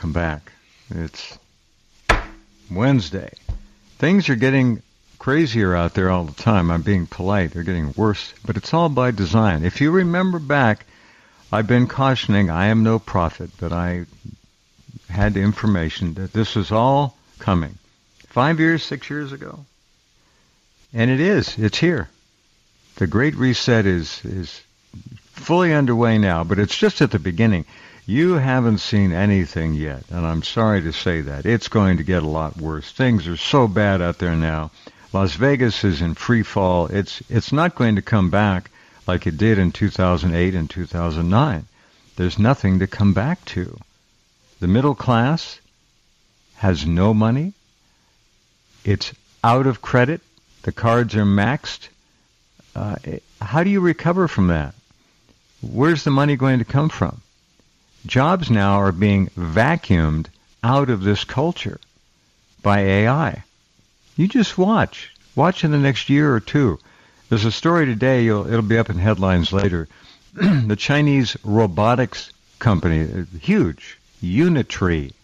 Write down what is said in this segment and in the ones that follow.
welcome back. It's Wednesday. Things are getting crazier out there all the time. I'm being polite. They're getting worse, but it's all by design. If you remember back, I've been cautioning, I am no prophet, but I had information that this was all coming 5 years, 6 years ago. And it is. It's here. The Great Reset is fully underway now, but it's just at the beginning. You haven't seen anything yet, and I'm sorry to say that. It's going to get a lot worse. Things are so bad out there now. Las Vegas is in free fall. It's not going to come back like it did in 2008 and 2009. There's nothing to come back to. The middle class has no money. It's out of credit. The cards are maxed. How do you recover from that? Where's the money going to come from? Jobs now are being vacuumed out of this culture by AI. You just watch. Watch in the next year or two. There's a story today, it'll be up in headlines later. The Chinese robotics company, huge, Unitree,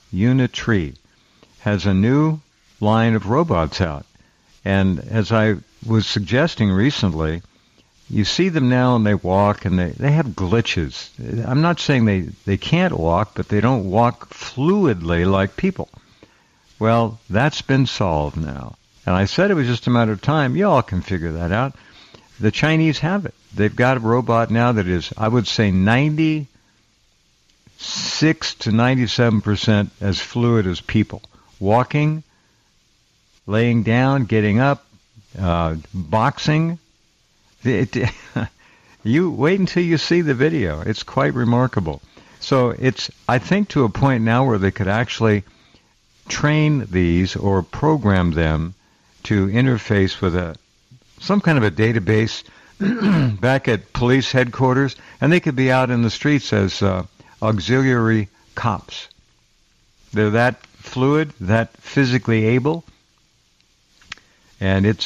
has a new line of robots out. And as I was suggesting recently, you see them now and they walk and they have glitches. I'm not saying they can't walk, but they don't walk fluidly like people. Well, that's been solved now. And I said it was just a matter of time. You all can figure that out. The Chinese have it. They've got a robot now that is, I would say, 96 to 97% as fluid as people. Walking, laying down, getting up, boxing. You wait until you see the video. It's quite remarkable. So it's, I think, to a point now where they could actually train these or program them to interface with some kind of a database back at police headquarters, and they could be out in the streets as auxiliary cops. They're that fluid, that physically able, and it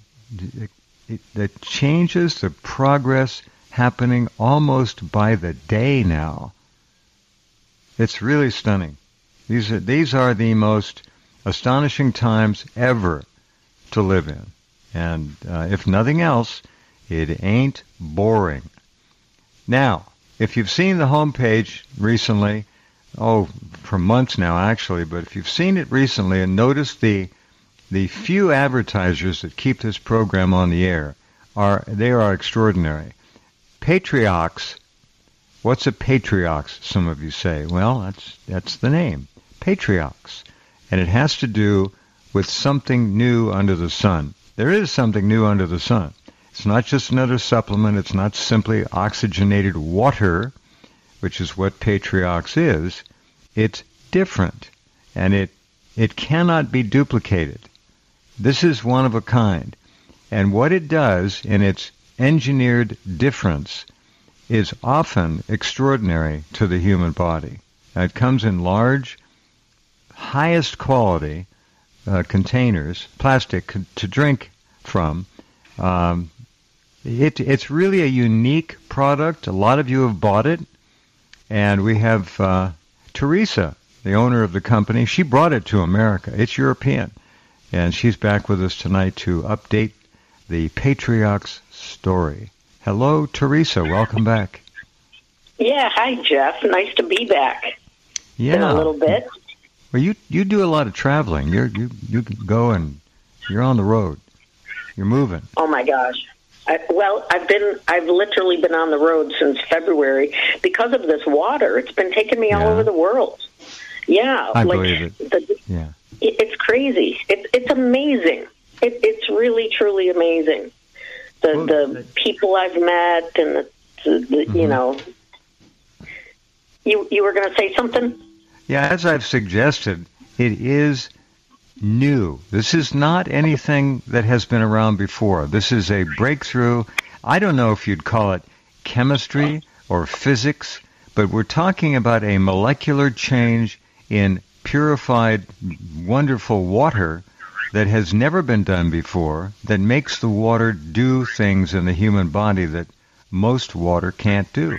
changes the progress happening almost by the day now. It's really stunning. These are the most astonishing times ever to live in. And if nothing else, it ain't boring. Now, if you've seen the homepage recently, for months now actually, but if you've seen it recently and noticed the few advertisers that keep this program on the air, they are extraordinary. Patriox. What's a Patriox, some of you say? Well, that's the name. Patriox. And it has to do with something new under the sun. There is something new under the sun. It's not just another supplement. It's not simply oxygenated water, which is what Patriox is. It's different, and it cannot be duplicated. This is one of a kind. And what it does in its engineered difference is often extraordinary to the human body. Now, it comes in large, highest quality containers, plastic to drink from. It's really a unique product. A lot of you have bought it. And we have Teresa, the owner of the company. She brought it to America. It's European. And she's back with us tonight to update the Patriox story. Hello, Teresa. Welcome back. Yeah. Hi, Jeff. Nice to be back. Yeah. In a little bit. Well, you do a lot of traveling. You go and you're on the road. You're moving. Oh my gosh. I've literally been on the road since February because of this water. It's been taking me all over the world. Yeah. I believe it. It's crazy. It's amazing. It's really, truly amazing. The people I've met and mm-hmm. you know. You were going to say something? Yeah, as I've suggested, it is new. This is not anything that has been around before. This is a breakthrough. I don't know if you'd call it chemistry or physics, but we're talking about a molecular change in purified, wonderful water that has never been done before, that makes the water do things in the human body that most water can't do.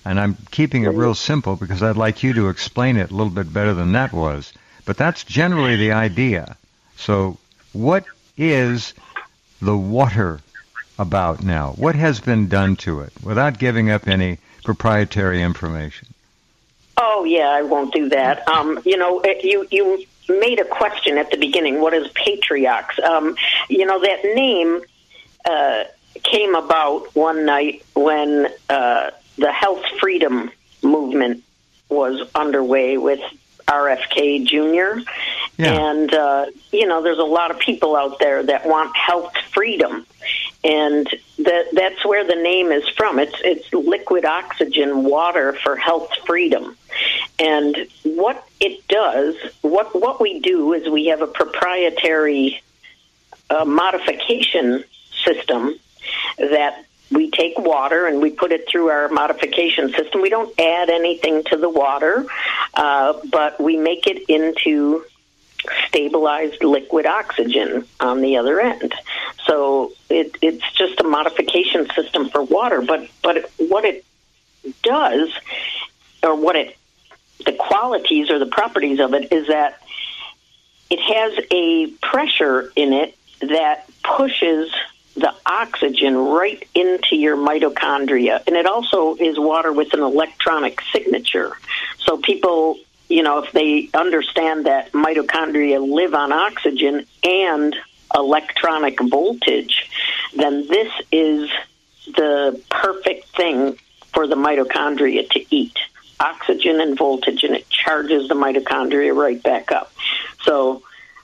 and I'm keeping it real simple because I'd like you to explain it a little bit better than that was. But that's generally the idea. So what is the water about now? What has been done to it without giving up any proprietary information? Oh, yeah, I won't do that. You made a question at the beginning. What is Patriox? That name came about one night when the health freedom movement was underway with RFK Jr. Yeah. And, there's a lot of people out there that want health freedom. And that's where the name is from. It's liquid oxygen water for health freedom. And what it does, what we do is we have a proprietary modification system that we take water and we put it through our modification system. We don't add anything to the water, but we make it into stabilized liquid oxygen on the other end. So it's just a modification system for water. But what it does, or the qualities or the properties of it, is that it has a pressure in it that pushes the oxygen right into your mitochondria. And it also is water with an electronic signature. So people, if they understand that mitochondria live on oxygen and electronic voltage, then this is the perfect thing for the mitochondria to eat. Oxygen and voltage, and it charges the mitochondria right back up. So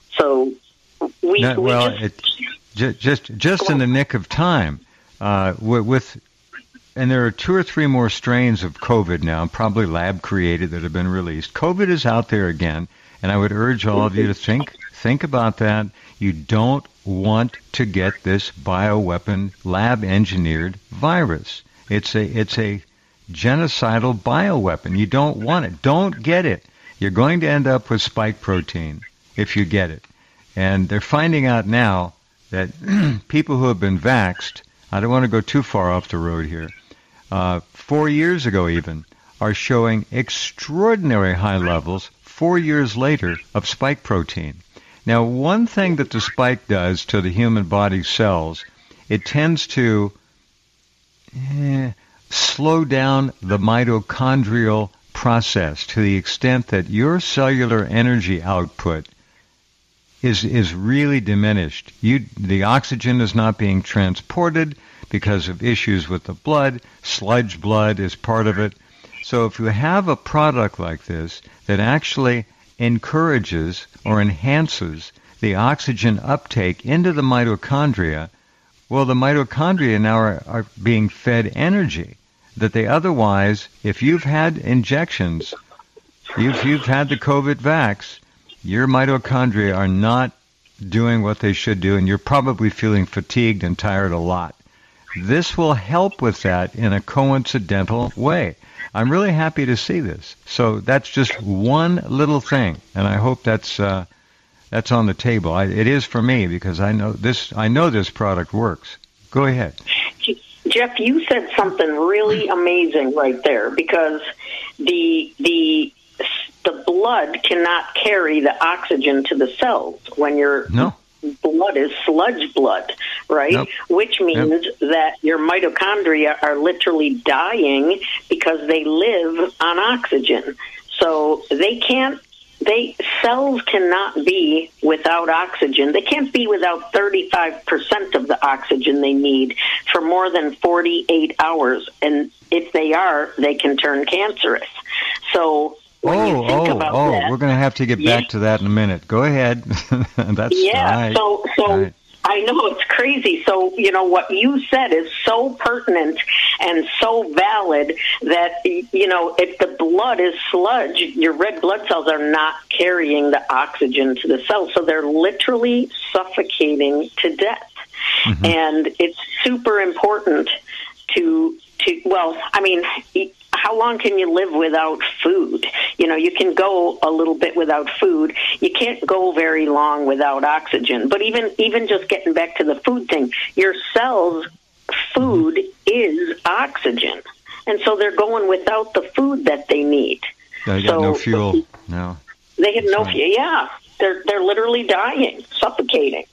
just in the nick of time, and there are 2 or 3 more strains of COVID now, probably lab created, that have been released. COVID is out there again, and I would urge all of you to think about that. You don't want to get this bioweapon lab engineered virus. It's a genocidal bioweapon. You don't want it. Don't get it. You're going to end up with spike protein if you get it. And they're finding out now that people who have been vaxxed, I don't want to go too far off the road here, 4 years ago even, are showing extraordinary high levels 4 years later of spike protein. Now, one thing that the spike does to the human body cells, it tends to slow down the mitochondrial process to the extent that your cellular energy output is really diminished. The oxygen is not being transported because of issues with the blood. Sludge blood is part of it. So if you have a product like this that actually encourages or enhances the oxygen uptake into the mitochondria, well, the mitochondria now are being fed energy that they otherwise, if you've had injections, if you've had the COVID vax, your mitochondria are not doing what they should do, and you're probably feeling fatigued and tired a lot. This will help with that in a coincidental way. I'm really happy to see this. So that's just one little thing, and I hope that's on the table. It is for me because I know this product works. Go ahead. Jeff, you said something really amazing right there, because the blood cannot carry the oxygen to the cells when your blood is sludge blood, right? Nope. Which means that your mitochondria are literally dying because they live on oxygen. So cells cannot be without oxygen. They can't be without 35% of the oxygen they need for more than 48 hours. And if they are, they can turn cancerous. So that, we're going to have to get back to that in a minute. Go ahead. That's right. So right. I know it's crazy. So, what you said is so pertinent and so valid that, if the blood is sludge, your red blood cells are not carrying the oxygen to the cells. So they're literally suffocating to death. Mm-hmm. And it's super important how long can you live without food? You can go a little bit without food. You can't go very long without oxygen. But even just getting back to the food thing, your cells' food is oxygen. and so they're going without the food that they need. They got no fuel. No. They have no fuel. Yeah, they're literally dying, suffocating.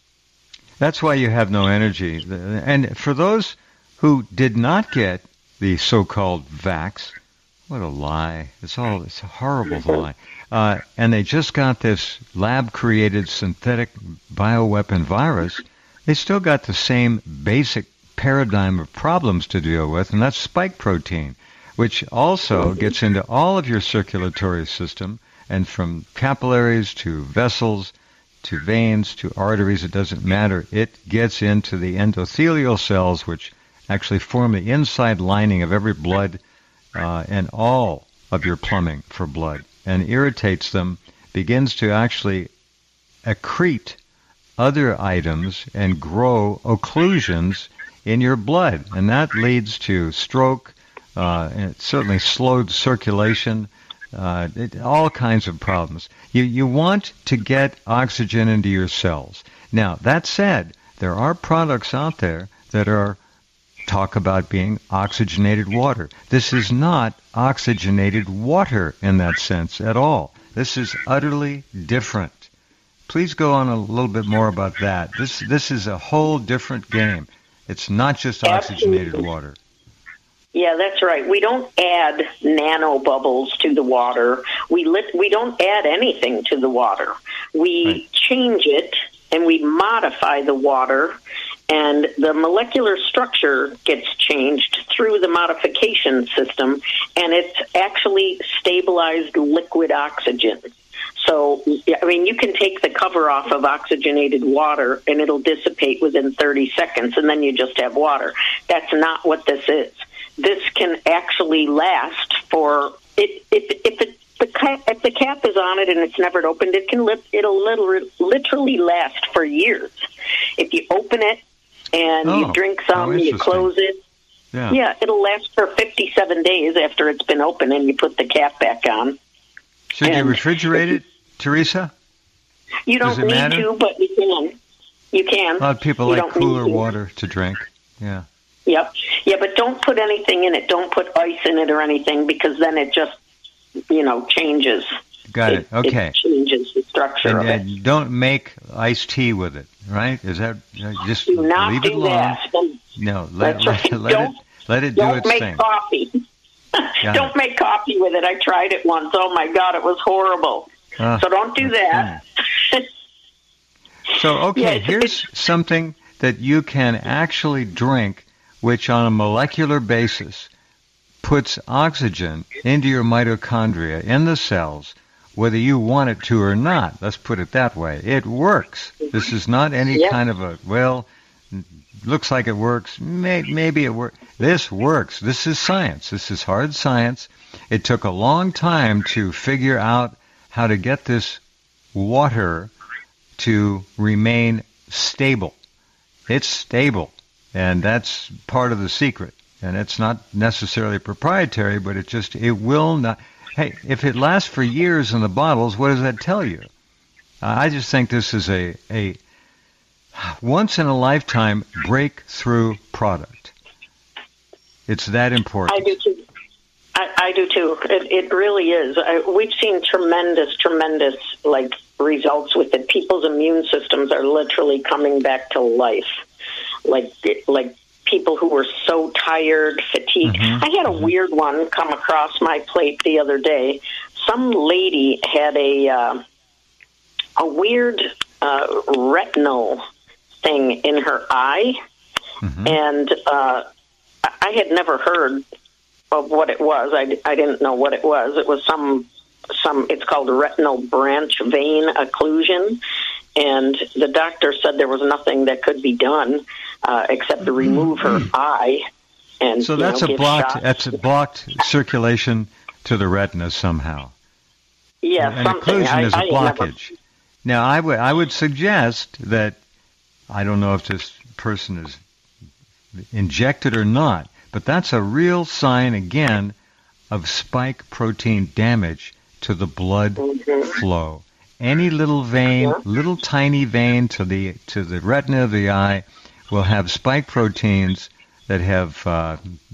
That's why you have no energy. And for those who did not get the so-called vax, what a lie. It's a horrible lie. And they just got this lab-created synthetic bioweapon virus. They still got the same basic paradigm of problems to deal with, and that's spike protein, which also gets into all of your circulatory system, and from capillaries to vessels to veins to arteries, it doesn't matter. It gets into the endothelial cells, which actually form the inside lining of every blood and all of your plumbing for blood, and irritates them, begins to actually accrete other items and grow occlusions in your blood, and that leads to stroke, and it certainly slowed circulation, all kinds of problems. You want to get oxygen into your cells. Now, that said, there are products out there that talk about being oxygenated water. This is not oxygenated water in that sense at all. This is utterly different. Please go on a little bit more about that. This is a whole different game. It's not just oxygenated water. Yeah, that's right. We don't add nanobubbles to the water. We don't add anything to the water. We change it and we modify the water, and the molecular structure gets changed through the modification system, and it's actually stabilized liquid oxygen. So, I mean, you can take the cover off of oxygenated water and it'll dissipate within 30 seconds, and then you just have water. That's not what this is. This can actually last for if the cap is on it and it's never opened, it'll literally last for years. If you open it and you drink some, you close it. Yeah, it'll last for 57 days after it's been open, and you put the cap back on. Should you refrigerate it, Teresa? You don't need to, but you can. You can. A lot of people like cooler water to drink. Yeah. Yep. Yeah, but don't put anything in it. Don't put ice in it or anything, because then it just, changes. Got it. Okay. It changes the structure of it. And don't make iced tea with it, right? Is that just do not leave do it alone? That. No, let it do its thing. Don't make coffee. Don't make coffee with it. I tried it once. Oh my God, it was horrible. So don't do that. So here's something that you can actually drink, which on a molecular basis puts oxygen into your mitochondria in the cells, whether you want it to or not. Let's put it that way. It works. This is not any kind of looks like it works. Maybe it works. This works. This is science. This is hard science. It took a long time to figure out how to get this water to remain stable. It's stable, and that's part of the secret. And it's not necessarily proprietary, but it will not. Hey, if it lasts for years in the bottles, what does that tell you? I just think this is a once-in-a-lifetime breakthrough product. It's that important. I do too. I do too. It really is. We've seen tremendous results with it. People's immune systems are literally coming back to life. Like people who were so tired, fatigued. Mm-hmm. I had a weird one come across my plate the other day. Some lady had a weird retinal thing in her eye, and I had never heard of what it was. I didn't know what it was. It was some. It's called a retinal branch vein occlusion, and the doctor said there was nothing that could be done except to remove her eye. And so that's a blocked circulation to the retina somehow. Yeah, an occlusion is a blockage. Now, I would suggest that, I don't know if this person is injected or not, but that's a real sign, again, of spike protein damage to the blood flow. Any little vein, little tiny vein to the retina of the eye will have spike proteins that have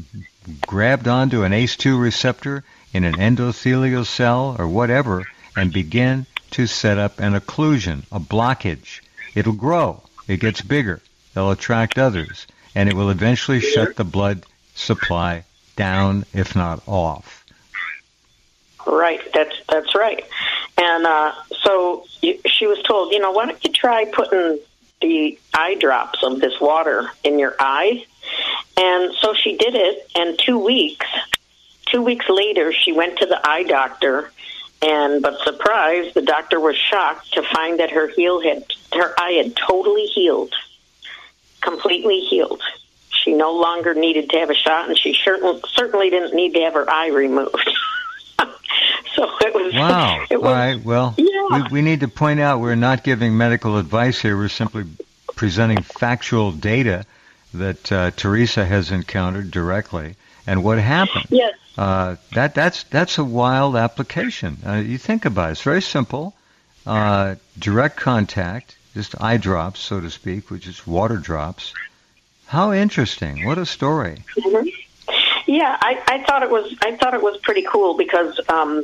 grabbed onto an ACE2 receptor in an endothelial cell or whatever and begin to set up an occlusion, a blockage. It'll grow. It gets bigger. They'll attract others. And it will eventually shut the blood supply down, if not off. Right. That's right. And so she was told, why don't you try putting the eye drops of this water in your eye? And so she did it, and 2 weeks later, she went to the eye doctor, but surprise, the doctor was shocked to find that her eye had totally healed, completely healed. She no longer needed to have a shot, and she certainly didn't need to have her eye removed. So it was... Wow. It was, all right, well, yeah. we need to point out we're not giving medical advice here. We're simply presenting factual data that Teresa has encountered directly. And what happened? Yes. That's a wild application. You think about it. It's very simple. Direct contact, just eye drops, so to speak, which is water drops. How interesting. What a story. Mm-hmm. Yeah, I thought it was pretty cool because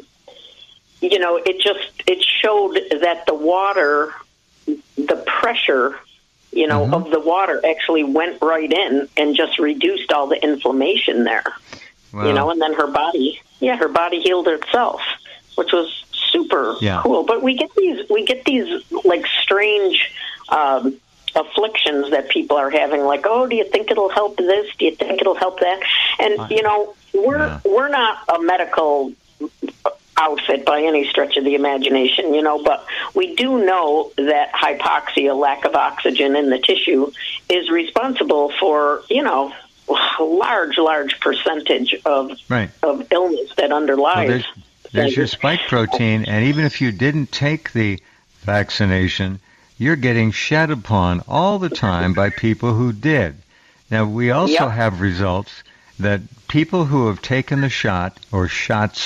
it showed that the water, the pressure, mm-hmm. of the water actually went right in and just reduced all the inflammation there. Wow. And then her body healed itself, which was super cool. But we get these like strange afflictions that people are having, like, oh, do you think it'll help this? Do you think it'll help that? And we're not a medical outfit by any stretch of the imagination, but we do know that hypoxia, lack of oxygen in the tissue, is responsible for, a large percentage of illness that underlies. Well, there's your spike protein, and even if you didn't take the vaccination, you're getting shed upon all the time by people who did. Now, we also have results that people who have taken the shot or shots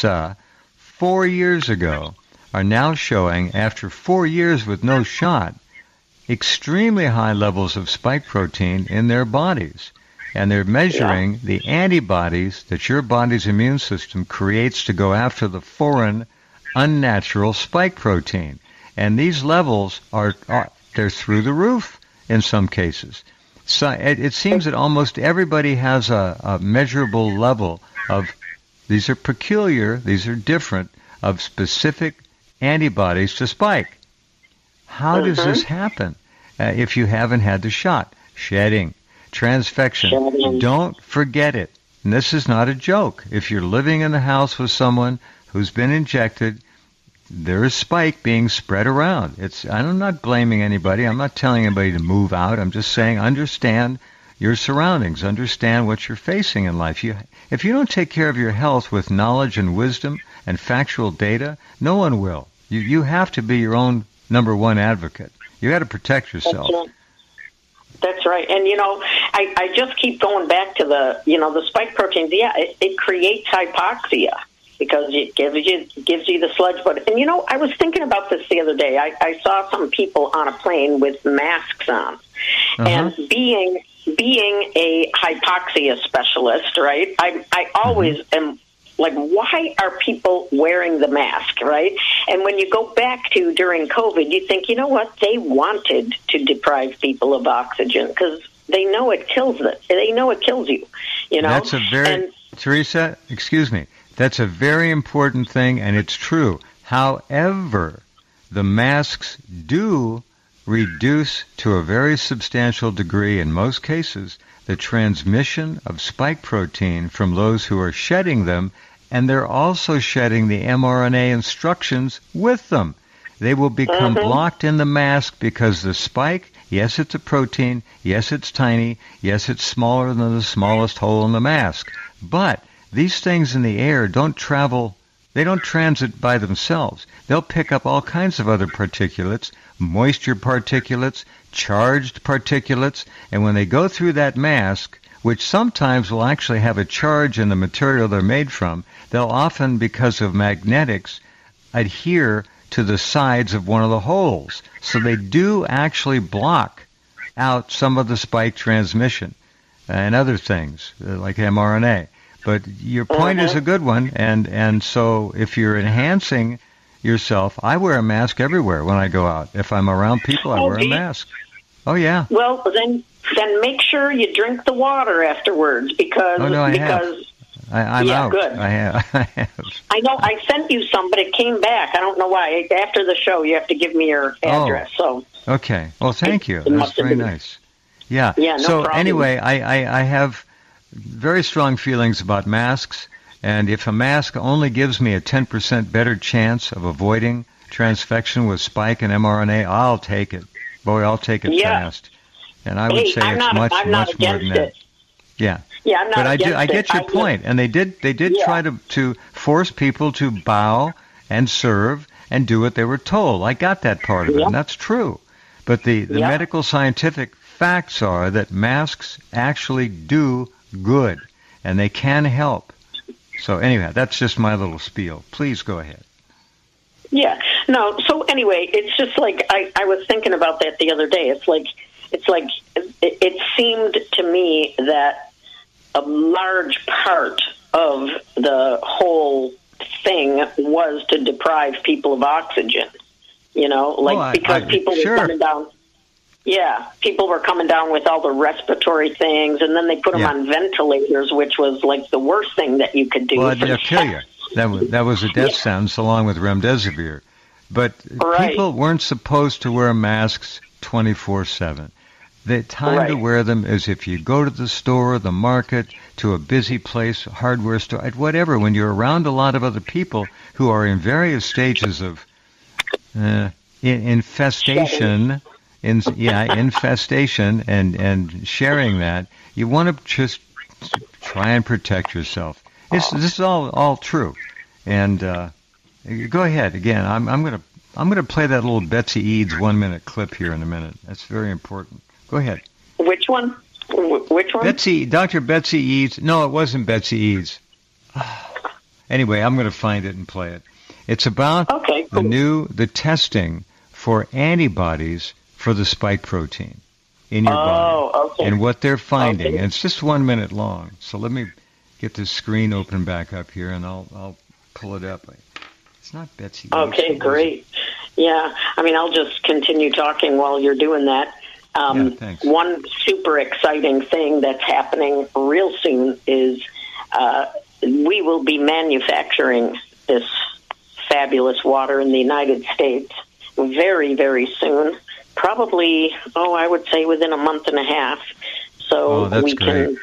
4 years ago are now showing, after 4 years with no shot, extremely high levels of spike protein in their bodies. And they're measuring the antibodies that your body's immune system creates to go after the foreign, unnatural spike protein. And these levels they're through the roof in some cases. So it seems that almost everybody has a measurable level of, these are peculiar, these are different, of specific antibodies to spike. How does this happen if you haven't had the shot? Shedding, transfection. Don't forget it. And this is not a joke. If you're living in the house with someone who's been injected, there is spike being spread around. I'm not blaming anybody. I'm not telling anybody to move out. I'm just saying understand your surroundings. Understand what you're facing in life. If you don't take care of your health with knowledge and wisdom and factual data, no one will. You have to be your own number one advocate. You got to protect yourself. That's right. And, I just keep going back to the spike proteins. Yeah, it creates hypoxia, because it gives you the sludge. And I was thinking about this the other day. I saw some people on a plane with masks on, and being a hypoxia specialist, right? I always am like, why are people wearing the mask, right? And when you go back to during COVID, you think, you know what? They wanted to deprive people of oxygen because they know it kills them. They know it kills you. That's a very Teresa. Excuse me. That's a very important thing, and it's true. However, the masks do reduce to a very substantial degree, in most cases, the transmission of spike protein from those who are shedding them, and they're also shedding the mRNA instructions with them. They will become blocked in the mask because the spike, yes, it's a protein, yes, it's tiny, yes, it's smaller than the smallest hole in the mask, but these things in the air don't travel, they don't transit by themselves. They'll pick up all kinds of other particulates, moisture particulates, charged particulates, and when they go through that mask, which sometimes will actually have a charge in the material they're made from, they'll often, because of magnetics, adhere to the sides of one of the holes. So they do actually block out some of the spike transmission and other things, like mRNA. But your point is a good one, and so if you're enhancing yourself, I wear a mask everywhere when I go out. If I'm around people, I wear a mask. Oh, yeah. Well, then make sure you drink the water afterwards because... Oh, no, I have. I'm out. Good. I have. I know. I sent you some, but it came back. I don't know why. After the show, you have to give me your address. So okay. Well, thank you. That's very nice. Yeah. Yeah. No so problem. Anyway, I have very strong feelings about masks, and if a mask only gives me a 10% better chance of avoiding transfection with spike and mRNA, I'll take it. Boy, I'll take it fast. And I would say it's much more than that. Yeah. Yeah, I'm not but I get your point, and they did try to force people to bow and serve and do what they were told. I got that part of it, and that's true. But the medical scientific facts are that masks actually do good, and they can help. So anyway, that's just my little spiel. Please go ahead. Yeah. No. So anyway, it's just like I was thinking about that the other day. It's like it seemed to me that a large part of the whole thing was to deprive people of oxygen. You know, because people were coming down. Yeah, people were coming down with all the respiratory things, and then they put them on ventilators, which was like the worst thing that you could do. Well, they'll kill you. That was a death sentence along with remdesivir. But people weren't supposed to wear masks 24/7. The time to wear them is if you go to the store, the market, to a busy place, hardware store, whatever, when you're around a lot of other people who are in various stages of infestation, infestation and sharing that, you want to just try and protect yourself. This is all true. And go ahead again. I'm gonna play that little Betsy Eads 1-minute clip here in a minute. That's very important. Go ahead. Which one? Which one? Dr. Betsy Eads. No, it wasn't Betsy Eads. Anyway, I'm going to find it and play it. It's about the testing for antibodies for the spike protein in your body and what they're finding. And it's just 1 minute long. So let me get this screen open back up here, and I'll pull it up. It's not Betsy Eads. Okay, great. Yeah, I mean, I'll just continue talking while you're doing that. One super exciting thing that's happening real soon is we will be manufacturing this fabulous water in the United States very, very soon. Probably, I would say within a month and a half. So that's we great.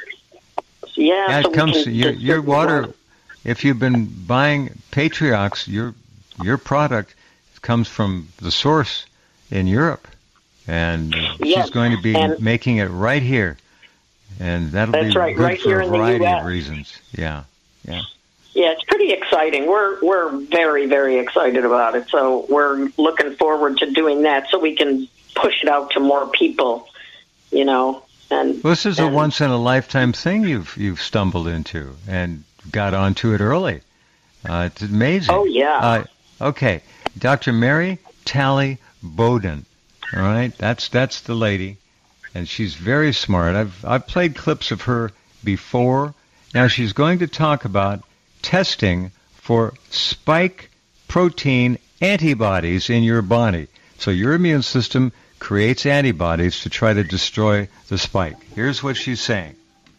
Your water. If you've been buying Patriox, your product comes from the source in Europe. And she's going to be making it right here, and that'll be good for a variety of reasons. Yeah. Yeah, it's pretty exciting. We're very, very excited about it. So we're looking forward to doing that, so we can push it out to more people. You know, and this is a once in a lifetime thing you've stumbled into and got onto it early. It's amazing. Oh yeah. Okay, Dr. Mary Talley Bowden. All right, that's the lady, and she's very smart. I've played clips of her before. Now she's going to talk about testing for spike protein antibodies in your body. So your immune system creates antibodies to try to destroy the spike. Here's what she's saying.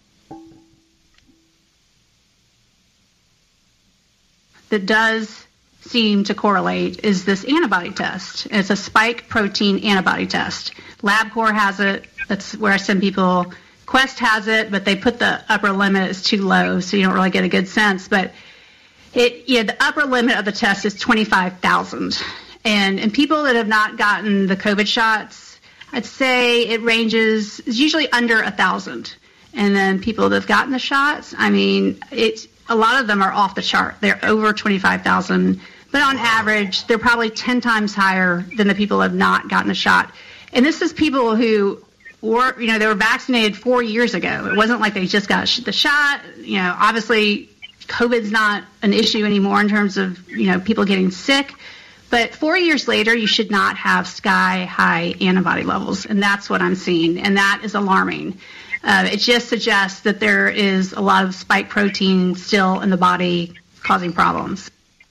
That does seem to correlate is this antibody test. It's a spike protein antibody test. LabCorp has it. That's where I send people. Quest has it, but they put the upper limit is too low, so you don't really get a good sense. But the upper limit of the test is 25,000. And people that have not gotten the COVID shots, I'd say it ranges, it's usually under 1,000. And then people that have gotten the shots, I mean, a lot of them are off the chart. They're over 25,000. But on average, they're probably 10 times higher than the people who have not gotten the shot. And this is people who were, they were vaccinated 4 years ago. It wasn't like they just got the shot. Obviously, COVID's not an issue anymore in terms of, people getting sick. But 4 years later, you should not have sky-high antibody levels, and that's what I'm seeing, and that is alarming. It just suggests that there is a lot of spike protein still in the body causing problems.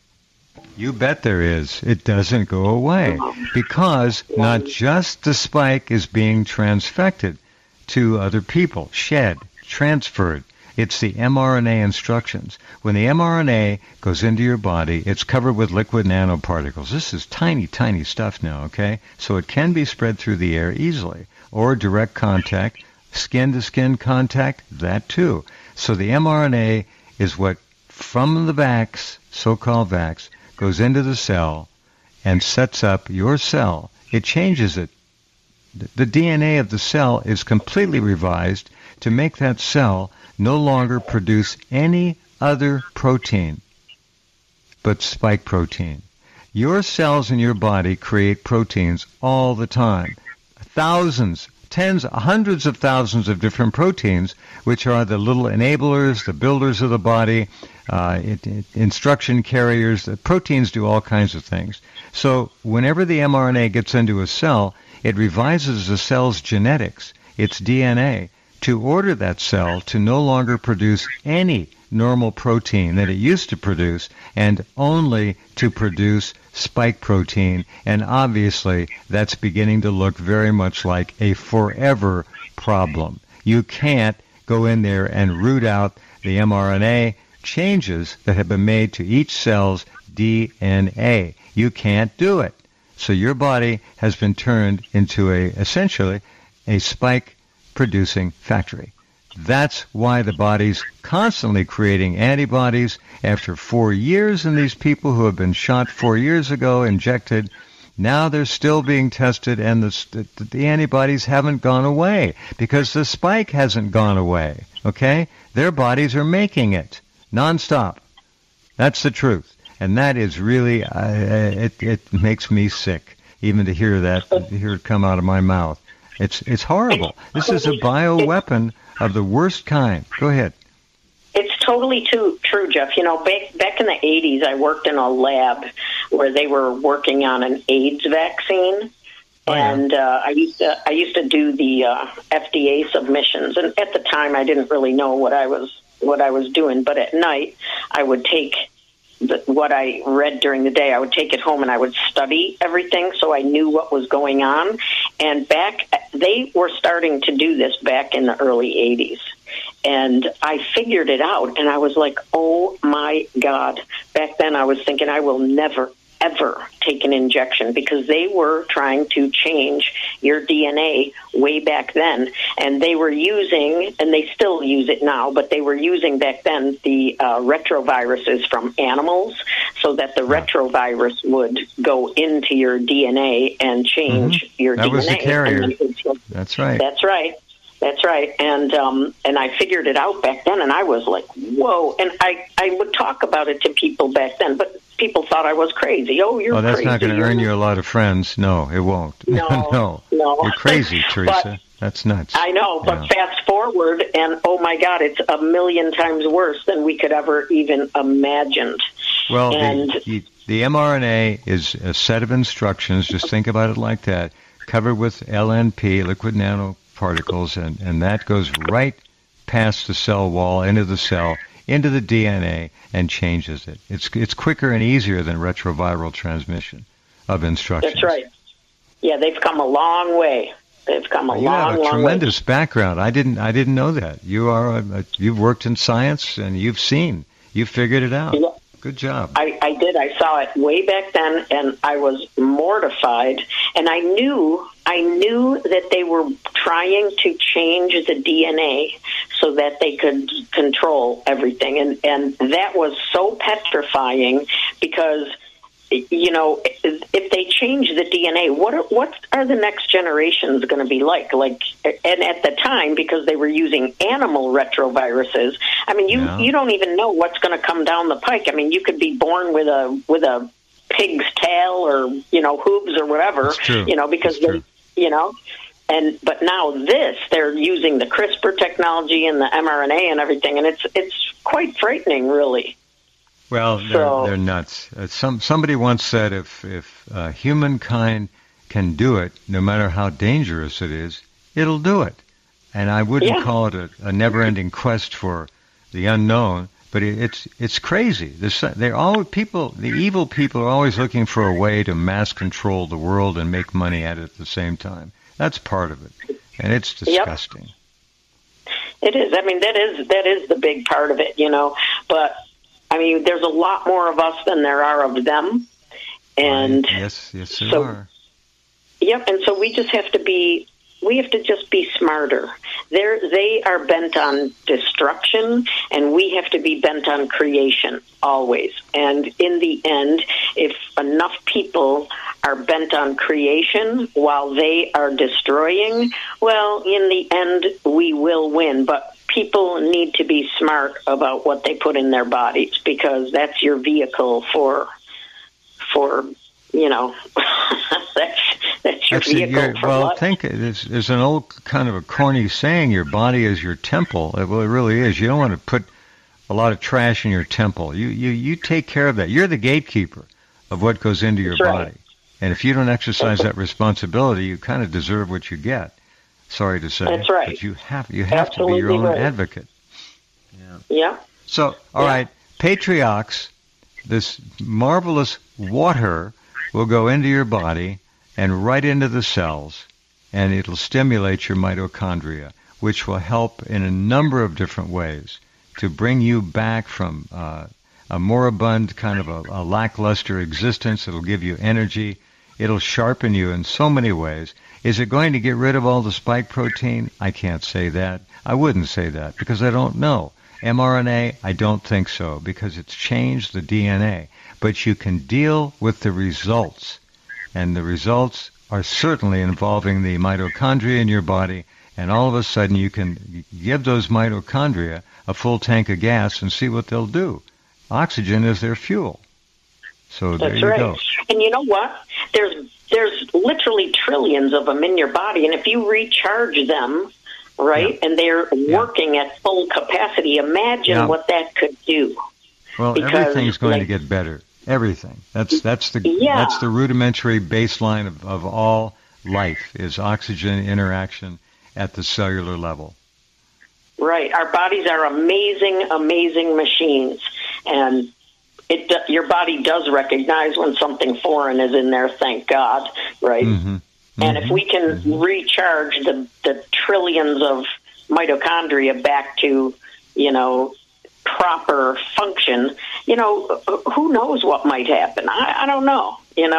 You bet there is. It doesn't go away because not just the spike is being transfected to other people, shed, transferred. It's the mRNA instructions. When the mRNA goes into your body, it's covered with lipid nanoparticles. This is tiny, tiny stuff now, okay? So it can be spread through the air easily, or direct contact, skin-to-skin contact, that too. So the mRNA is what, from the vax, so-called vax, goes into the cell and sets up your cell. It changes it. The DNA of the cell is completely revised to make that cell no longer produce any other protein but spike protein. Your cells in your body create proteins all the time. Thousands, tens, hundreds of thousands of different proteins, which are the little enablers, the builders of the body, instruction carriers. The proteins do all kinds of things. So whenever the mRNA gets into a cell, it revises the cell's genetics, its DNA, to order that cell to no longer produce any normal protein that it used to produce and only to produce spike protein. And obviously, that's beginning to look very much like a forever problem. You can't go in there and root out the mRNA changes that have been made to each cell's DNA. You can't do it. So your body has been turned into essentially a spike-producing factory. That's why the body's constantly creating antibodies after 4 years in these people who have been shot 4 years ago, injected. Now they're still being tested, and the antibodies haven't gone away because the spike hasn't gone away, okay? Their bodies are making it nonstop. That's the truth. And that is really, it makes me sick even to hear that, to hear it come out of my mouth. It's horrible. This is a bioweapon of the worst kind. Go ahead. It's totally true, Jeff. You know, back in the 80s, I worked in a lab where they were working on an AIDS vaccine. And I used to do the FDA submissions. And at the time, I didn't really know what I was doing. But at night, I would take what I read during the day, I would take it home and I would study everything so I knew what was going on. And they were starting to do this back in the early 80s. And I figured it out, and I was like, oh, my God. Back then I was thinking I will never, ever take an injection because they were trying to change your DNA way back then. And they were using, and they still use it now, but they were using back then the retroviruses from animals so that the retrovirus would go into your DNA and change your DNA. That was the carrier. That's right. That's right. That's right. And I figured it out back then, and I was like, whoa. And I would talk about it to people back then, but people thought I was crazy. Oh, you're crazy. Well, that's not going to earn you a lot of friends. No, it won't. No. You're crazy, Teresa. That's nuts. I know, but fast forward, and oh, my God, it's a million times worse than we could ever even imagined. Well, the mRNA is a set of instructions. Just think about it like that, covered with LNP, liquid nanoparticles, and that goes right past the cell wall, into the cell, into the DNA, and changes it. It's quicker and easier than retroviral transmission of instructions. That's right. Yeah, they've come a long way. They've come a long, long way. You have a tremendous background. I didn't know that. You've worked in science, and you've figured it out. Yeah. Good job. I did. I saw it way back then, and I was mortified. And I knew that they were trying to change the DNA so that they could control everything. And that was so petrifying because, you know, if they change the DNA, what are the next generations going to be like? And at the time, because they were using animal retroviruses, I mean, you don't even know what's going to come down the pike. I mean, you could be born with a pig's tail or, you know, hooves or whatever, you know, because they're, you know. But now they're using the CRISPR technology and the mRNA and everything, and it's quite frightening, really. Well, they're nuts. Somebody once said if humankind can do it, no matter how dangerous it is, it'll do it. And I wouldn't call it a never-ending quest for the unknown, but it's crazy. The evil people are always looking for a way to mass control the world and make money at it at the same time. That's part of it, and it's disgusting. It is. I mean, that is the big part of it, But I mean, there's a lot more of us than there are of them, and yes, there are. Yep, and so we just have to be smarter. They are bent on destruction, and we have to be bent on creation always. And in the end, if enough people are bent on creation while they are destroying, well, in the end, we will win. But people need to be smart about what they put in their bodies, because that's your vehicle for that's your vehicle for well, life. Think there's an old kind of a corny saying, your body is your temple. Well, it really is. You don't want to put a lot of trash in your temple. You take care of that. You're the gatekeeper of what goes into your body. Right. And if you don't exercise that responsibility, you kind of deserve what you get. Sorry to say. That's right. But you have to be your own advocate. Yeah. So, all right, Patriox, this marvelous water will go into your body and right into the cells, and it'll stimulate your mitochondria, which will help in a number of different ways to bring you back from a moribund kind of a lackluster existence. It'll give you energy. It'll sharpen you in so many ways. Is it going to get rid of all the spike protein? I can't say that. I wouldn't say that because I don't know. mRNA, I don't think so because it's changed the DNA. But you can deal with the results. And the results are certainly involving the mitochondria in your body. And all of a sudden you can give those mitochondria a full tank of gas and see what they'll do. Oxygen is their fuel. So there you go. And you know what? There's literally trillions of them in your body. And if you recharge them, right, and they're working at full capacity, imagine what that could do. Well, everything's going to get better. Everything. That's the rudimentary baseline of all life is oxygen interaction at the cellular level. Right. Our bodies are amazing, amazing machines, and your body does recognize when something foreign is in there. Thank God. Right. Mm-hmm. And if we can recharge the trillions of mitochondria back to proper function, who knows what might happen? I don't know.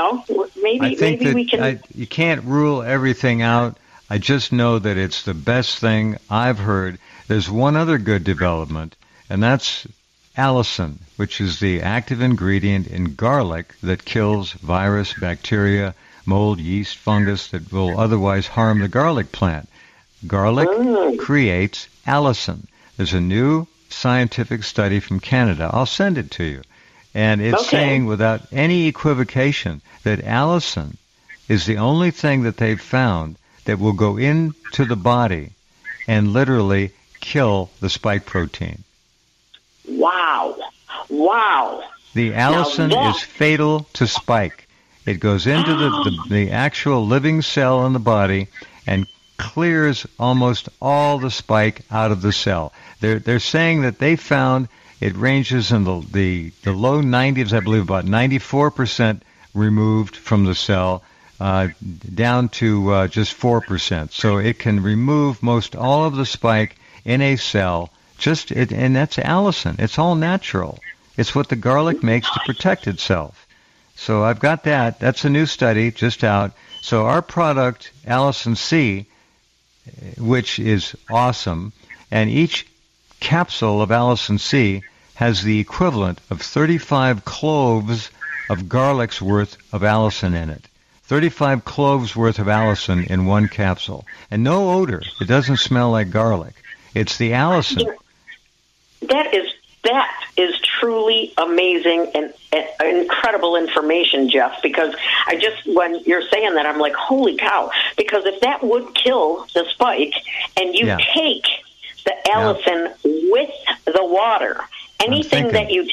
Maybe we can. You can't rule everything out. I just know that it's the best thing I've heard. There's one other good development, and that's allicin, which is the active ingredient in garlic that kills virus, bacteria, mold, yeast, fungus that will otherwise harm the garlic plant. Garlic creates allicin. There's a new scientific study from Canada. I'll send it to you. And it's saying without any equivocation that allicin is the only thing that they've found that will go into the body and literally kill the spike protein. Wow. The allicin is fatal to spike. It goes into the actual living cell in the body and clears almost all the spike out of the cell. They're saying that they found it ranges in the low 90s, I believe about 94% removed from the cell, down to just 4%. So it can remove most all of the spike in a cell, and that's allicin. It's all natural. It's what the garlic makes to protect itself. So I've got that. That's a new study just out. So our product, Allicin C, which is awesome, and each capsule of Allicin C has the equivalent of 35 cloves of garlic's worth of allicin in it. 35 cloves worth of allicin in one capsule. And no odor. It doesn't smell like garlic. It's the allicin. That is truly amazing and incredible information, Jeff, because when you're saying that, I'm like, holy cow, because if that would kill the spike and you take the allicin with the water, anything that you take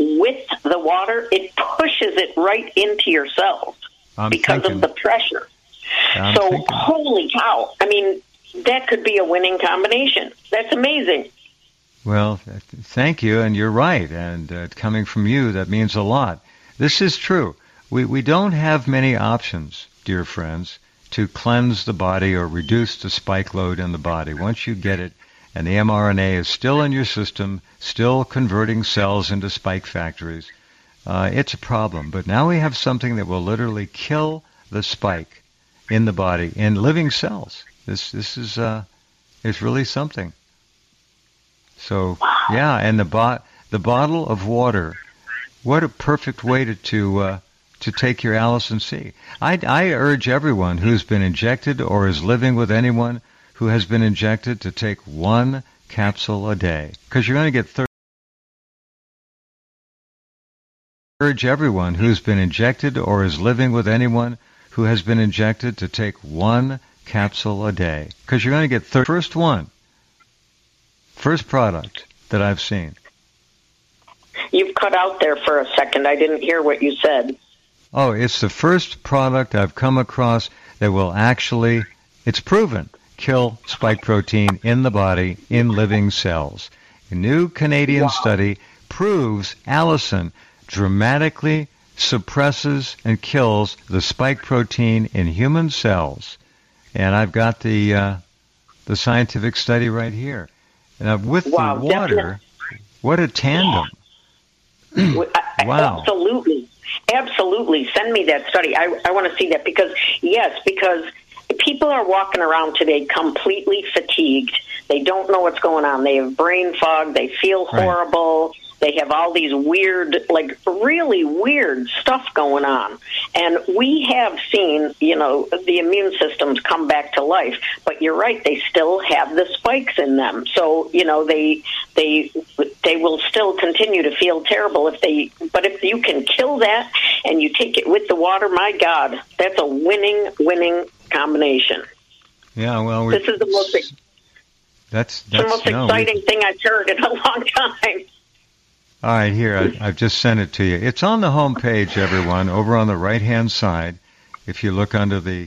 with the water, it pushes it right into your cells because of the pressure. Holy cow. I mean, that could be a winning combination. That's amazing. Well, thank you, and you're right. And coming from you, that means a lot. This is true. We don't have many options, dear friends, to cleanse the body or reduce the spike load in the body. Once you get it, and the mRNA is still in your system, still converting cells into spike factories, it's a problem. But now we have something that will literally kill the spike in the body, in living cells. This is really something. So, yeah, and the bottle of water, what a perfect way to take your Allison C. I urge everyone who's been injected or is living with anyone who has been injected to take 1 capsule a day, because you're going to get urge everyone who's been injected or is living with anyone who has been injected to take 1 capsule a day, because you're going to get first product that I've seen. You've cut out there for a second. I didn't hear what you said. Oh, it's the first product I've come across that will actually, it's proven, kill spike protein in the body in living cells. A new Canadian study proves Allison dramatically suppresses and kills the spike protein in human cells. And I've got the scientific study right here. And with the water, definitely. What a tandem. Wow. Absolutely. Send me that study. I want to see that because people are walking around today completely fatigued. They don't know what's going on. They have brain fog. They feel horrible. Right. They have all these weird, like really weird stuff going on. And we have seen, the immune systems come back to life. But you're right, they still have the spikes in them. So, they will still continue to feel terrible but if you can kill that and you take it with the water, my God, that's a winning combination. Yeah, well, this is the most exciting thing I've heard in a long time. All right, here, I've just sent it to you. It's on the home page, everyone, over on the right-hand side. If you look under the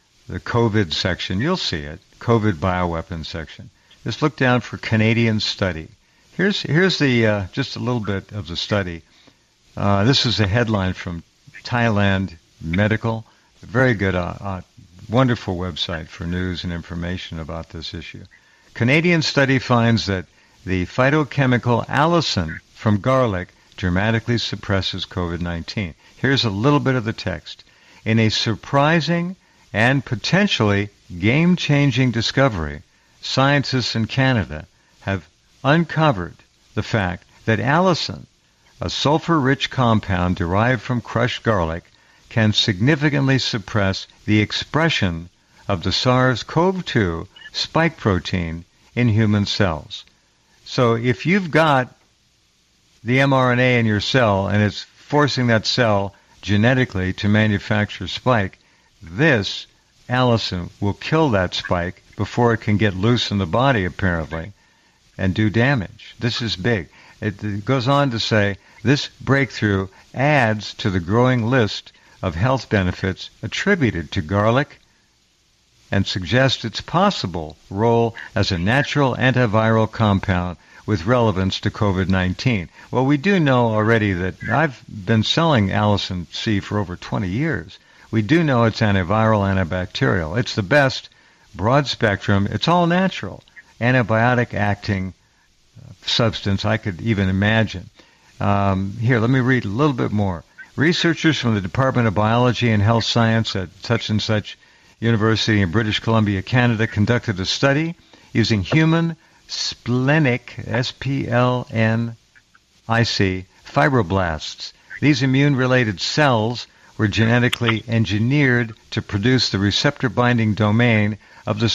COVID section, you'll see it, COVID bioweapons section. Just look down for Canadian study. Here's the just a little bit of the study. This is a headline from Thailand Medical. A very good, wonderful website for news and information about this issue. Canadian study finds that the phytochemical allicin from garlic dramatically suppresses COVID-19. Here's a little bit of the text. In a surprising and potentially game-changing discovery, scientists in Canada have uncovered the fact that allicin, a sulfur-rich compound derived from crushed garlic, can significantly suppress the expression of the SARS-CoV-2 spike protein in human cells. So if you've got the mRNA in your cell and it's forcing that cell genetically to manufacture spike, this allicin will kill that spike before it can get loose in the body, apparently, and do damage. This is big. It goes on to say, this breakthrough adds to the growing list of health benefits attributed to garlic and suggests its possible role as a natural antiviral compound with relevance to COVID-19. Well, we do know already that I've been selling Allison C for over 20 years. We do know it's antiviral, antibacterial. It's the best broad spectrum. It's all natural. Antibiotic acting substance I could even imagine. Here, let me read a little bit more. Researchers from the Department of Biology and Health Science at such and such University in British Columbia, Canada, conducted a study using human splenic, S-P-L-N-I-C, fibroblasts. These immune-related cells were genetically engineered to produce the receptor-binding domain of the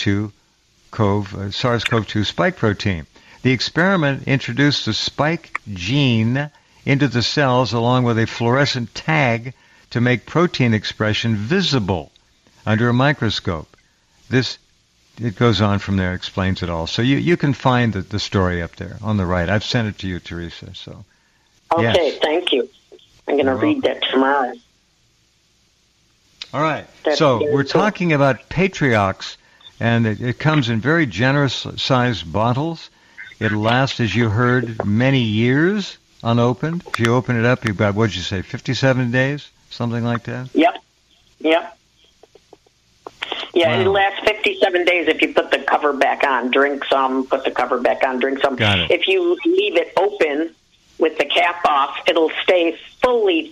SARS-CoV-2 spike protein. The experiment introduced the spike gene into the cells along with a fluorescent tag to make protein expression visible under a microscope. It goes on from there, explains it all. So you can find the story up there on the right. I've sent it to you, Teresa. So Okay, Yes. thank you. I'm going to read that tomorrow. All right. That's So very we're cool. talking about Patriox, and it comes in very generous-sized bottles. It'll last, as you heard, many years unopened. If you open it up, you've got, what'd you say, 57 days? Something like that? Yep. Yeah, Wow. It lasts 57 days if you put the cover back on. Drink some, put the cover back on, drink some. Got it. If you leave it open with the cap off, it'll stay fully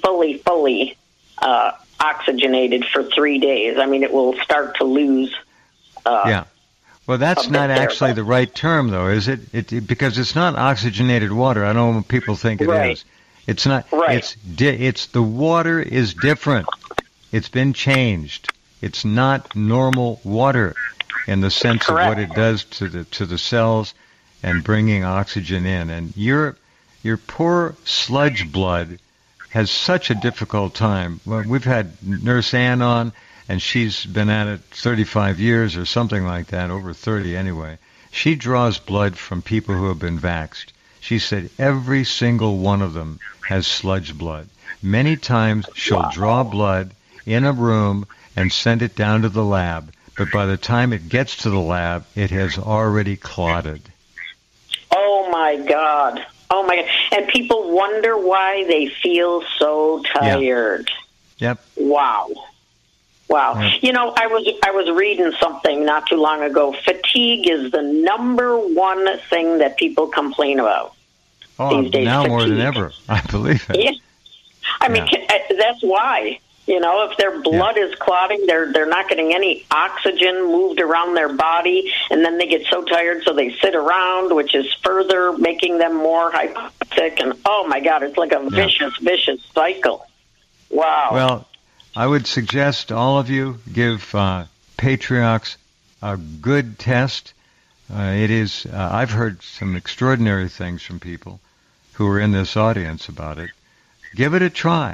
oxygenated for 3 days. I mean, it will start to lose. Yeah. Well, that's a bit not there, actually but- the right term, though, is it? Because it's not oxygenated water. I don't know what people think it is. Right. It's not. Right. It's the water is different. It's been changed. It's not normal water in the sense Correct. of what it does to the cells and bringing oxygen in. And your poor sludge blood has such a difficult time. Well, we've had Nurse Ann on, and she's been at it 35 years or something like that, over 30 anyway. She draws blood from people who have been vaxxed. She said every single one of them has sludge blood. Many times she'll draw blood in a room and send it down to the lab, but by the time it gets to the lab, it has already clotted. Oh, my God. Oh, my God. And people wonder why they feel so tired. Yep. Wow. Yeah. You know, I was reading something not too long ago. Fatigue is the number one thing that people complain about Oh, these days. now more than Fatigue. ever. I believe it. Yeah. I mean, that's why. You know, if their blood is clotting, they're not getting any oxygen moved around their body, and then they get so tired, so they sit around, which is further making them more hypoxic. And oh my God, it's like a vicious cycle. Wow. Well, I would suggest all of you give Patriox a good test. It is. I've heard some extraordinary things from people who are in this audience about it. Give it a try.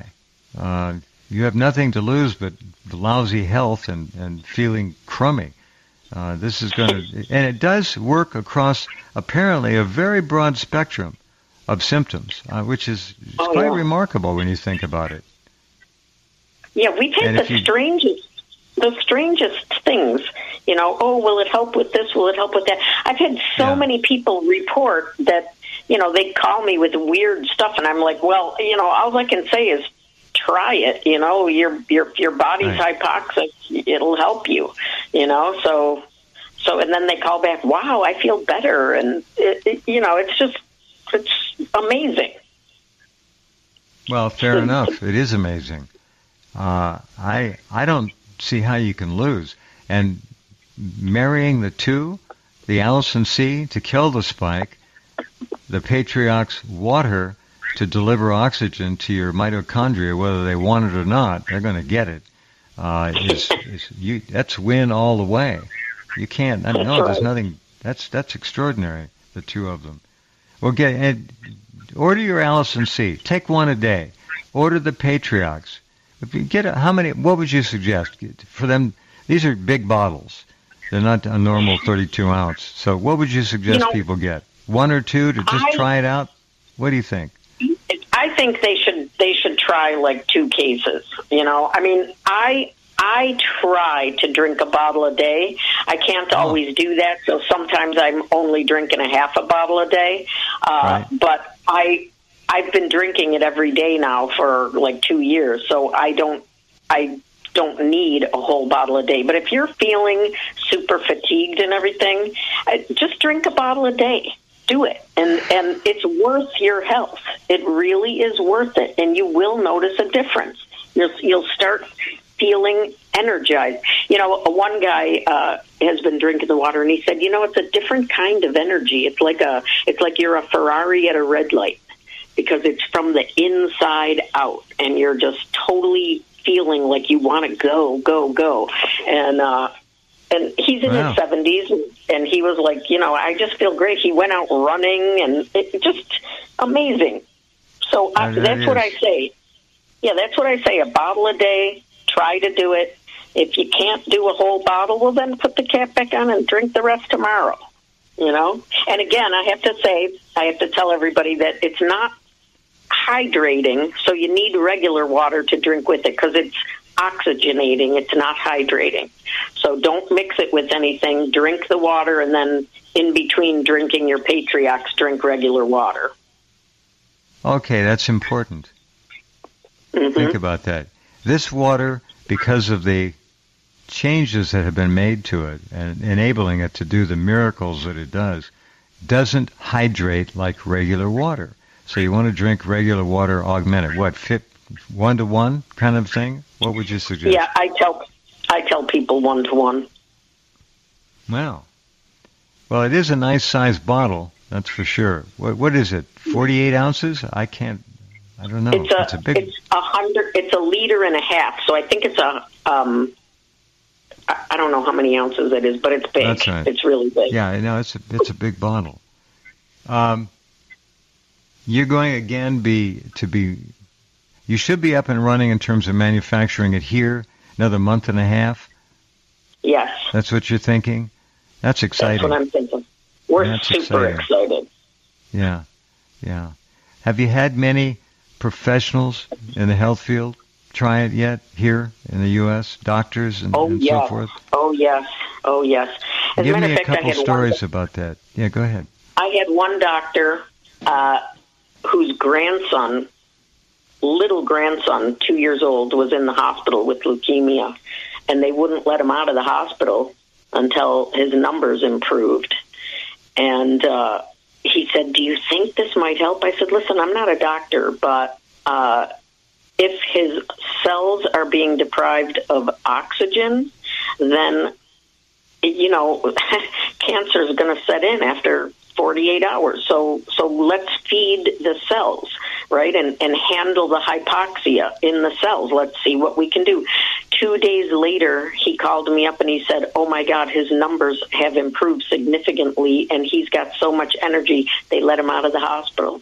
You have nothing to lose but lousy health and feeling crummy. This is going to, and it does work across apparently a very broad spectrum of symptoms, which is quite remarkable when you think about it. Yeah, we've had the strangest things. You know, oh, will it help with this? Will it help with that? I've had so many people report that, you know, they call me with weird stuff, and I'm like, well, you know, all I can say is try it. You know, your body's hypoxic. It'll help you. You know, so, and then they call back, wow, I feel better, and you know, it's amazing. Well, fair enough. It is amazing. I don't see how you can lose. And marrying the two, the Allison C to kill the spike, the Patriox water to deliver oxygen to your mitochondria, whether they want it or not, they're going to get it. That's win all the way. You can't. There's nothing. That's extraordinary. The two of them. Well, order your Allison C. Take one a day. Order the Patriox. If you get how many? What would you suggest for them? These are big bottles. They're not a normal 32 ounce. So what would you suggest people get? One or two to just try it out? What do you think? I think they should try like 2 cases. You know, I mean, I try to drink a bottle a day. I can't always do that, so sometimes I'm only drinking a half a bottle a day. But I've been drinking it every day now for like 2 years, so I don't need a whole bottle a day. But if you're feeling super fatigued and everything, just drink a bottle a day. Do it, and it's worth your health. It really is worth it, and you will notice a difference. You'll start feeling energized. You know, one guy has been drinking the water, and he said, you know, it's a different kind of energy. It's like you're a Ferrari at a red light, because it's from the inside out, and you're just totally feeling like you want to go. And he's in his 70s, and he was like, you know, I just feel great. He went out running, and it's just amazing. So that's what I say. Yeah, that's what I say. A bottle a day. Try to do it. If you can't do a whole bottle, well, then put the cap back on and drink the rest tomorrow. You know? And again, I have to tell everybody that it's not hydrating, so you need regular water to drink with it because it's oxygenating. It's not hydrating. So don't mix it with anything. Drink the water, and then in between drinking your Patriox, drink regular water. Okay, that's important. Mm-hmm. Think about that. This water, because of the changes that have been made to it and enabling it to do the miracles that it does, doesn't hydrate like regular water. So you want to drink regular water augmented. What, 1-to-1 kind of thing? What would you suggest? Yeah, I tell people 1-to-1. Wow. Well, it is a nice sized bottle, that's for sure. What is it? 48 ounces? I don't know. It's a big. It's 100. It's a liter and a half. So I think it's I don't know how many ounces it is, but it's big. That's right. It's really big. Yeah, I know. It's a big bottle. You're going again you should be up and running in terms of manufacturing it here another month and a half. Yes. That's what you're thinking? That's exciting. That's what I'm thinking. We're super excited. Yeah. Yeah. Have you had many professionals in the health field try it yet here in the U.S., doctors and so forth? Oh, yes. Oh, yes. As Give a matter me of a fact, couple stories about that. Yeah, go ahead. I had one doctor whose grandson, little grandson, 2 years old, was in the hospital with leukemia, and they wouldn't let him out of the hospital until his numbers improved. And he said, "Do you think this might help?" I said, "Listen, I'm not a doctor, but if his cells are being deprived of oxygen, then, cancer is going to set in after 48 hours. So let's feed the cells, right, and handle the hypoxia in the cells. Let's see what we can do." 2 days later, he called me up and he said, "Oh, my God, his numbers have improved significantly, and he's got so much energy, they let him out of the hospital."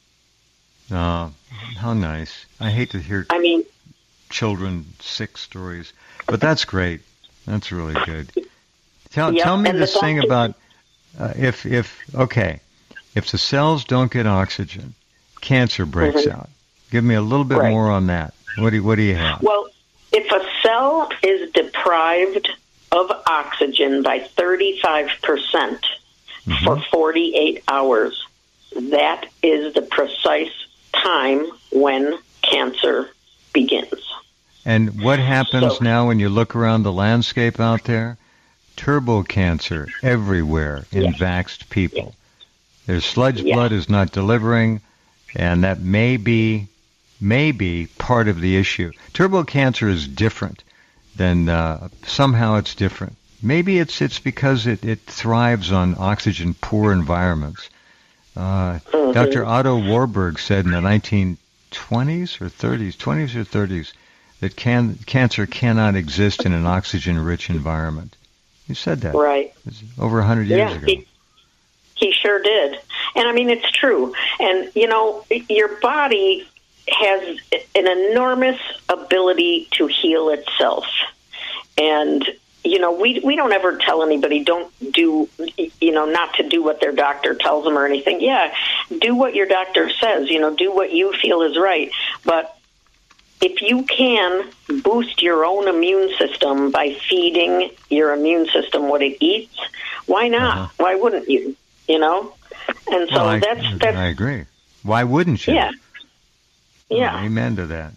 Oh, how nice. I hate to hear children sick stories, but that's great. That's really good. Tell me this thing about if the cells don't get oxygen, cancer breaks out. Give me a little bit more on that. What do you have? Well, if a cell is deprived of oxygen by 35% for 48 hours, that is the precise time when cancer begins. And what happens now when you look around the landscape out there? Turbo cancer everywhere in vaxxed people. Their sludge blood is not delivering, and that may be part of the issue. Turbo cancer is different than somehow it's different. Maybe it's because it thrives on oxygen-poor environments. Dr. Otto Warburg said in the 1920s or 30s, that cancer cannot exist in an oxygen-rich environment. He said that. Right. Over 100 years ago. He sure did. And it's true. And, your body has an enormous ability to heal itself. And, we don't ever tell anybody not to do what their doctor tells them or anything. Yeah, do what your doctor says, do what you feel is right. But if you can boost your own immune system by feeding your immune system what it eats, why not? Why wouldn't you? And so that's I agree. Why wouldn't you? Yeah. Yeah. Amen to that.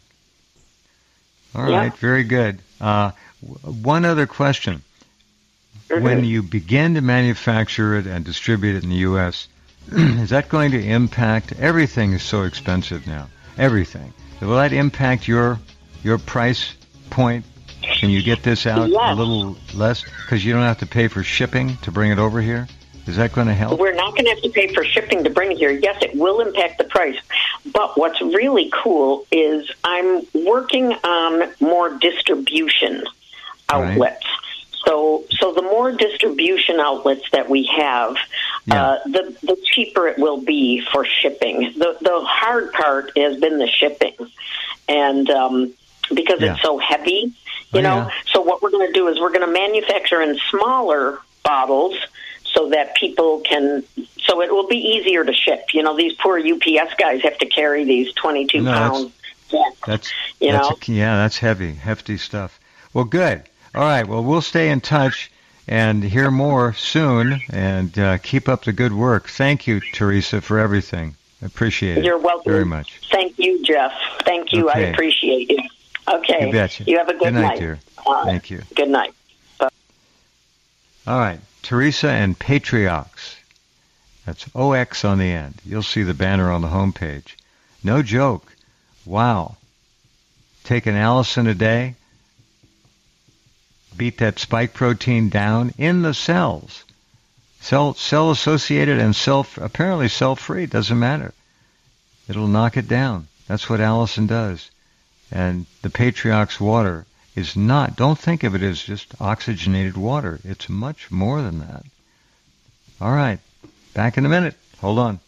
All right, very good. One other question. When you begin to manufacture it and distribute it in the U.S., is that going to impact? Everything is so expensive now. Everything. Will that impact your price point? Can you get this out a little less because you don't have to pay for shipping to bring it over here? Is that going to help? We're not going to have to pay for shipping to bring it here. Yes, it will impact the price. But what's really cool is I'm working on more distribution outlets. So the more distribution outlets that we have, the cheaper it will be for shipping. The hard part has been the shipping, and because it's so heavy, So what we're going to do is we're going to manufacture in smaller bottles so that people can So it will be easier to ship. You know, these poor UPS guys have to carry these 22-pound. That's hefty stuff. Well, good. All right. Well, we'll stay in touch and hear more soon, and keep up the good work. Thank you, Teresa, for everything. I appreciate it. You're welcome very much. Thank you, Jeff. Thank you. Okay. I appreciate you. Okay. You betcha. You have a good night. Dear. Thank you. Good night. Bye. All right. Teresa and Patriox. That's OX on the end. You'll see the banner on the homepage. No joke. Wow. Take an Allison a day. Beat that spike protein down in the cells. Cell-associated and apparently cell-free. Doesn't matter. It'll knock it down. That's what Allison does. And the Patriox water is not, don't think of it as just oxygenated water. It's much more than that. All right. Back in a minute. Hold on.